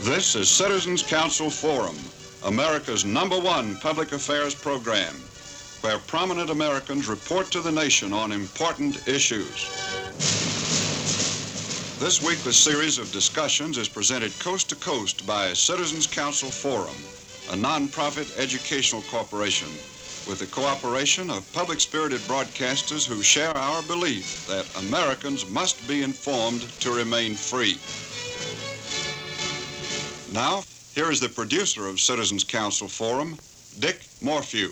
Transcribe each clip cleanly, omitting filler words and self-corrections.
This is Citizens Council Forum, America's #1 public affairs program, where prominent Americans report to the nation on important issues. This weekly series of discussions is presented coast to coast by Citizens Council Forum, a nonprofit educational corporation with the cooperation of public-spirited broadcasters who share our belief that Americans must be informed to remain free. Now, here is the producer of Citizens Council Forum, Dick Morphew.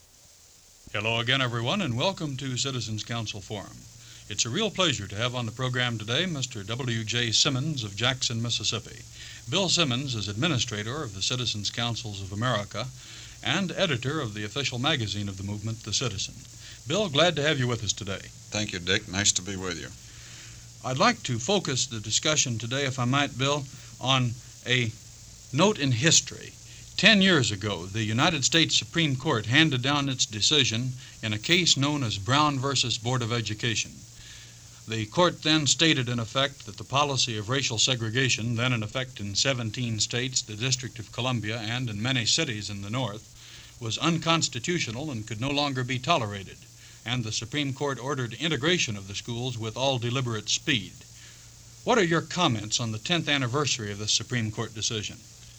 Hello again, everyone, and welcome to Citizens Council Forum. It's a real pleasure to have on the program today Mr. W.J. Simmons of Jackson, Mississippi. Bill Simmons is administrator of the Citizens Councils of America and editor of the official magazine of the movement, The Citizen. Bill, glad to have you with us today. Thank you, Dick. Nice to be with you. I'd like to focus the discussion today, if I might, Bill, on a note in history. 10 years ago, the United States Supreme Court handed down its decision in a case known as Brown versus Board of Education. The court then stated, in effect, that the policy of racial segregation, then in effect in 17 states, the District of Columbia, and in many cities in the North, was unconstitutional and could no longer be tolerated, and the Supreme Court ordered integration of the schools with all deliberate speed. What are your comments on the 10th anniversary of this Supreme Court decision?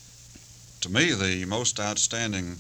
To me, the most outstanding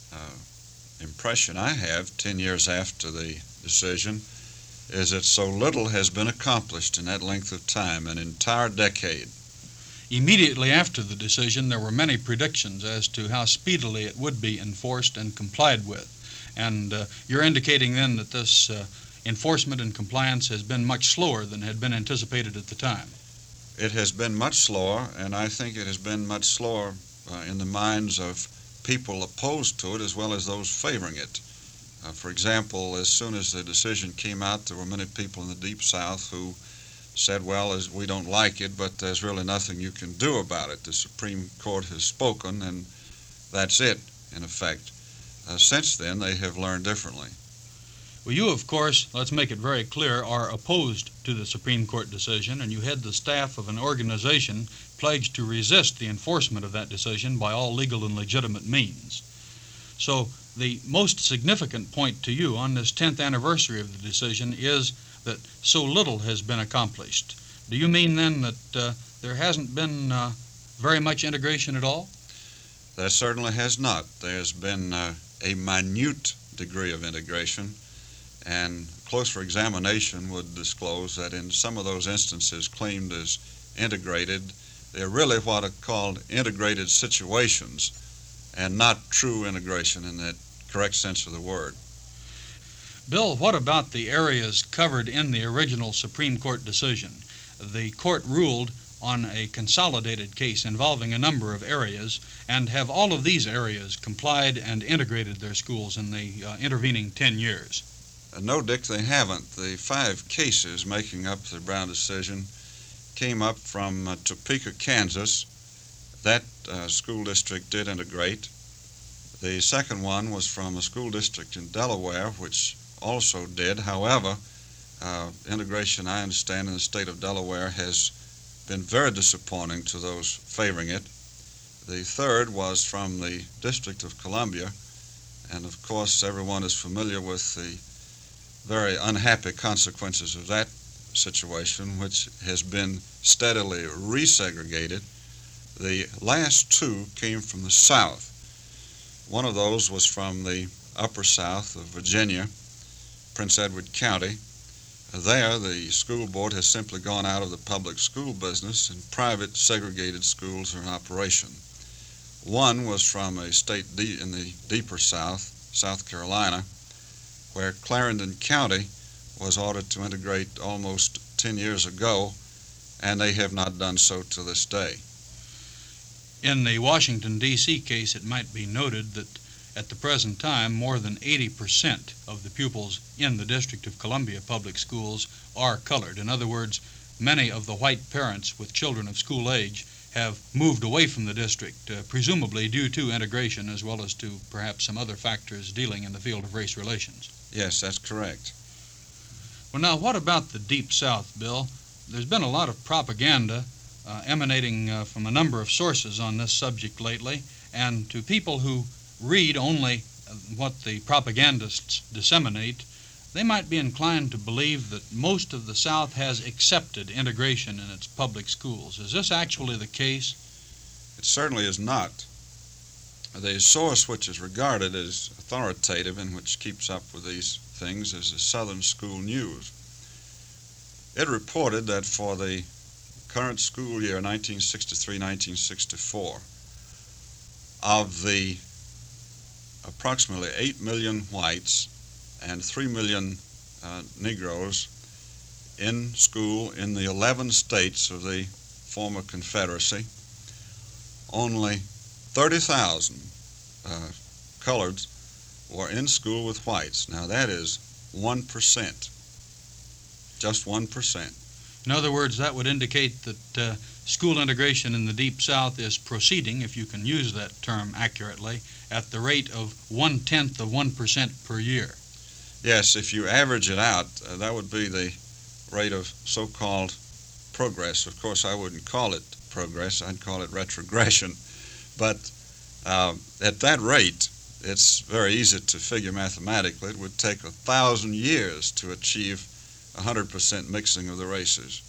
impression I have 10 years after the decision is that so little has been accomplished in that length of time, an entire decade. Immediately after the decision, there were many predictions as to how speedily it would be enforced and complied with. And you're indicating then that this enforcement and compliance has been much slower than had been anticipated at the time. It has been much slower, and I think it has been much slower in the minds of people opposed to it as well as those favoring it. For example, as soon as the decision came out, there were many people in the Deep South who said, well, we don't like it, but there's really nothing you can do about it. The Supreme Court has spoken, and that's it, in effect. Since then, they have learned differently. Well, you, of course, let's make it very clear, are opposed to the Supreme Court decision, and you head the staff of an organization pledged to resist the enforcement of that decision by all legal and legitimate means. So the most significant point to you on this 10th anniversary of the decision is that so little has been accomplished. Do you mean then that there hasn't been very much integration at all? There certainly has not. There's been a minute degree of integration, and closer examination would disclose that in some of those instances claimed as integrated, they're really what are called integrated situations and not true integration in that correct sense of the word. Bill, what about the areas covered in the original Supreme Court decision? The court ruled on a consolidated case involving a number of areas, and have all of these areas complied and integrated their schools in the intervening 10 years? No, Dick, they haven't. The 5 cases making up the Brown decision came up from Topeka, Kansas. That school district did integrate. The second one was from a school district in Delaware, which also did. However, integration, I understand, in the state of Delaware has been very disappointing to those favoring it. The third was from the District of Columbia, and of course everyone is familiar with the very unhappy consequences of that situation, which has been steadily resegregated. The last 2 came from the South. One of those was from the upper South of Virginia, Prince Edward County. There, the school board has simply gone out of the public school business, and private segregated schools are in operation. One was from a state in the deeper South, South Carolina, where Clarendon County was ordered to integrate almost 10 years ago, and they have not done so to this day. In the Washington, D.C. case, it might be noted that at the present time, more than 80% of the pupils in the District of Columbia public schools are colored. In other words, many of the white parents with children of school age have moved away from the district, presumably due to integration as well as to perhaps some other factors dealing in the field of race relations. Yes, that's correct. Well, now, what about the Deep South, Bill? There's been a lot of propaganda emanating from a number of sources on this subject lately, and to people who read only what the propagandists disseminate, they might be inclined to believe that most of the South has accepted integration in its public schools. Is this actually the case? It certainly is not. The source which is regarded as authoritative and which keeps up with these things is the Southern School News. It reported that for the current school year, 1963-1964, of the approximately 8 million whites and 3 million Negroes in school in the 11 states of the former Confederacy, only 30,000 coloreds were in school with whites. Now that is 1%, just 1%. In other words, that would indicate that school integration in the Deep South is proceeding, if you can use that term accurately, at the rate of 0.1% per year. Yes, if you average it out, that would be the rate of so-called progress. Of course, I wouldn't call it progress, I'd call it retrogression. But at that rate, it's very easy to figure mathematically. It would take 1,000 years to achieve 100% mixing of the races.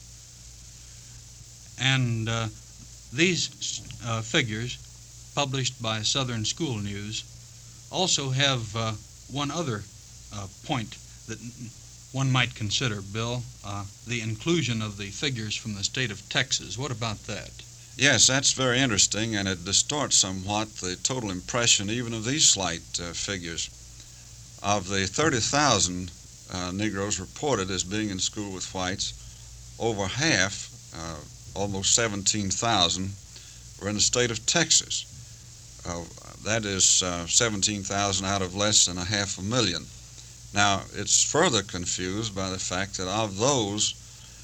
And these figures, published by Southern School News, also have one other point that one might consider, Bill, the inclusion of the figures from the state of Texas. What about that? Yes, that's very interesting, and it distorts somewhat the total impression even of these slight figures. Of the 30,000 Negroes reported as being in school with whites, over half, almost 17,000, were in the state of Texas. That is 17,000 out of less than 500,000. Now, it's further confused by the fact that of those,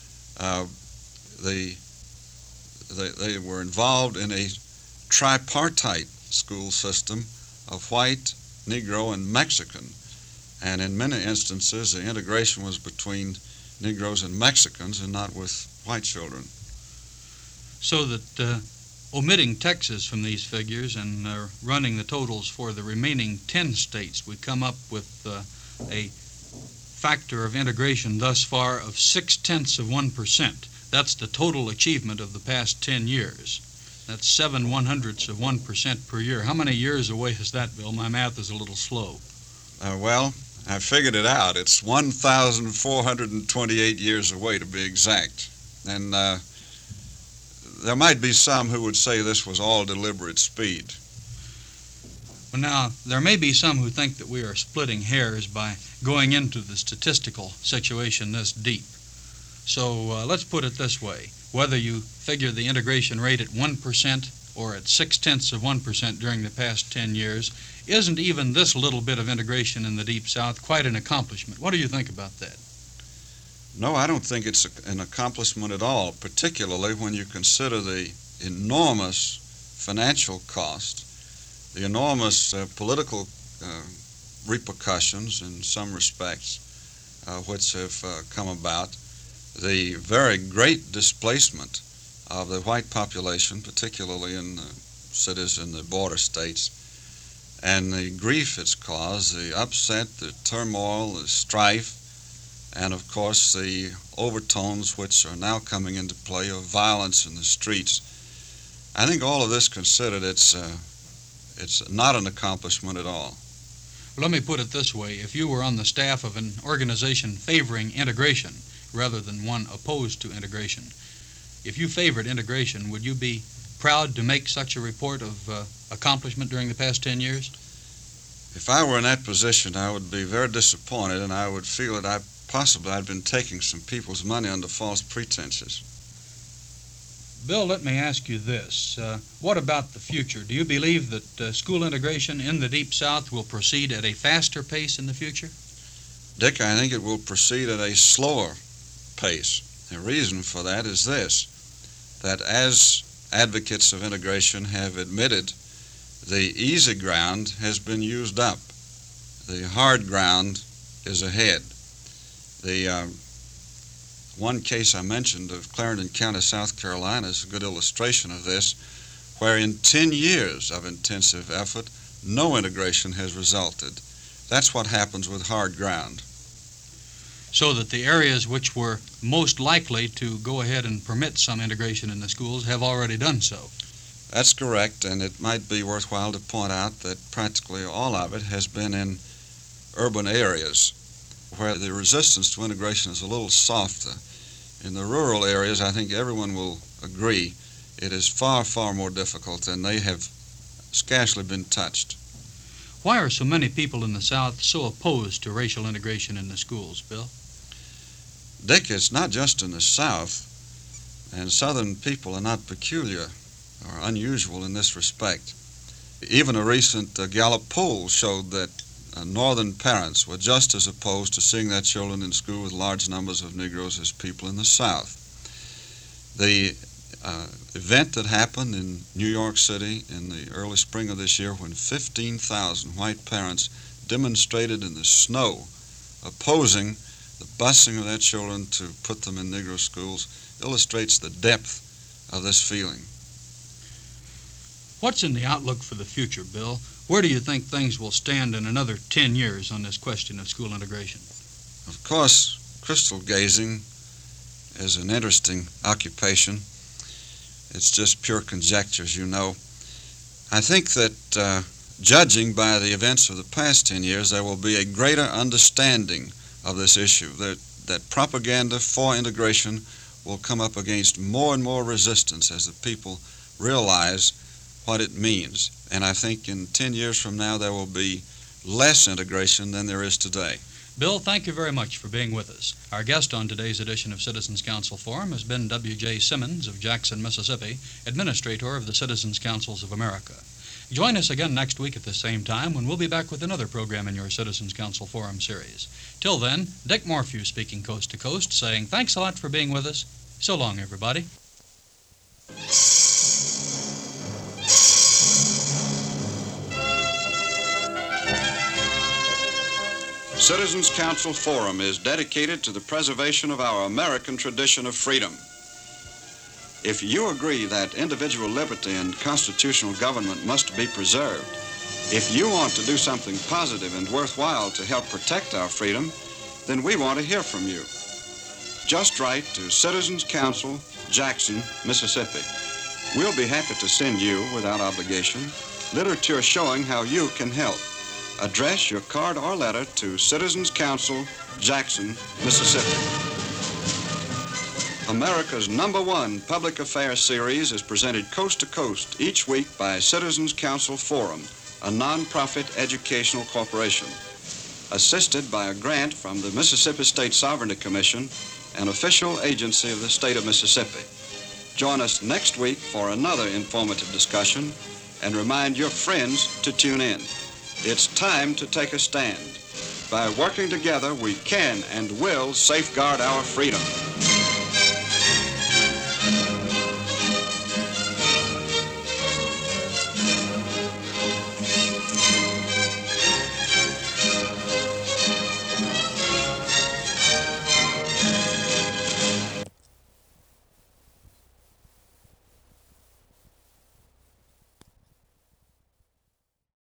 they were involved in a tripartite school system of white, Negro, and Mexican. And in many instances, the integration was between Negroes and Mexicans and not with white children. So that omitting Texas from these figures and running the totals for the remaining 10 states, we come up with a factor of integration thus far of 0.6%. That's the total achievement of the past 10 years. That's 0.07% per year. How many years away is that, Bill? My math is a little slow. Well, I figured it out. It's 1,428 years away, to be exact. And there might be some who would say this was all deliberate speed. Well, now, there may be some who think that we are splitting hairs by going into the statistical situation this deep. So let's put it this way. Whether you figure the integration rate at 1% or at 0.6% during the past 10 years, isn't even this little bit of integration in the Deep South quite an accomplishment? What do you think about that? No, I don't think it's an accomplishment at all, particularly when you consider the enormous financial cost, the enormous political repercussions in some respects which have come about, the very great displacement of the white population, particularly in the cities in the border states, and the grief it's caused, the upset, the turmoil, the strife, and of course the overtones which are now coming into play of violence in the streets. I think all of this considered, it's not an accomplishment at all. Let me put it this way. If you were on the staff of an organization favoring integration rather than one opposed to integration, if you favored integration, would you be proud to make such a report of accomplishment during the past 10 years? If I were in that position, I would be very disappointed, and I would feel that I'd been taking some people's money under false pretenses. Bill, let me ask you this. What about the future? Do you believe that school integration in the Deep South will proceed at a faster pace in the future? Dick, I think it will proceed at a slower pace. The reason for that is this, that as advocates of integration have admitted, the easy ground has been used up. The hard ground is ahead. The One case I mentioned of Clarendon County, South Carolina, is a good illustration of this, where in 10 years of intensive effort, no integration has resulted. That's what happens with hard ground. So that the areas which were most likely to go ahead and permit some integration in the schools have already done so. That's correct, and it might be worthwhile to point out that practically all of it has been in urban areas where the resistance to integration is a little softer. In the rural areas, I think everyone will agree, it is far, far more difficult, and they have scarcely been touched. Why are so many people in the South so opposed to racial integration in the schools, Bill? Dick, it's not just in the South, and Southern people are not peculiar or unusual in this respect. Even a recent Gallup poll showed that Northern parents were just as opposed to seeing their children in school with large numbers of Negroes as people in the South. The event that happened in New York City in the early spring of this year, when 15,000 white parents demonstrated in the snow opposing the busing of their children to put them in Negro schools, illustrates the depth of this feeling. What's in the outlook for the future, Bill? Where do you think things will stand in another 10 years on this question of school integration? Of course, crystal gazing is an interesting occupation. It's just pure conjecture, as you know. I think that judging by the events of the past 10 years, there will be a greater understanding of this issue, that propaganda for integration will come up against more and more resistance as the people realize what it means. And I think in 10 years from now, there will be less integration than there is today. Bill, thank you very much for being with us. Our guest on today's edition of Citizens Council Forum has been W.J. Simmons of Jackson, Mississippi, Administrator of the Citizens Councils of America. Join us again next week at the same time when we'll be back with another program in your Citizens Council Forum series. Till then, Dick Morphew speaking coast to coast, saying thanks a lot for being with us. So long, everybody. Citizens Council Forum is dedicated to the preservation of our American tradition of freedom. If you agree that individual liberty and constitutional government must be preserved, if you want to do something positive and worthwhile to help protect our freedom, then we want to hear from you. Just write to Citizens Council, Jackson, Mississippi. We'll be happy to send you, without obligation, literature showing how you can help. Address your card or letter to Citizens Council, Jackson, Mississippi. America's #1 public affairs series is presented coast to coast each week by Citizens Council Forum, a non-profit educational corporation, assisted by a grant from the Mississippi State Sovereignty Commission, an official agency of the state of Mississippi. Join us next week for another informative discussion, and remind your friends to tune in. It's time to take a stand. By working together, we can and will safeguard our freedom.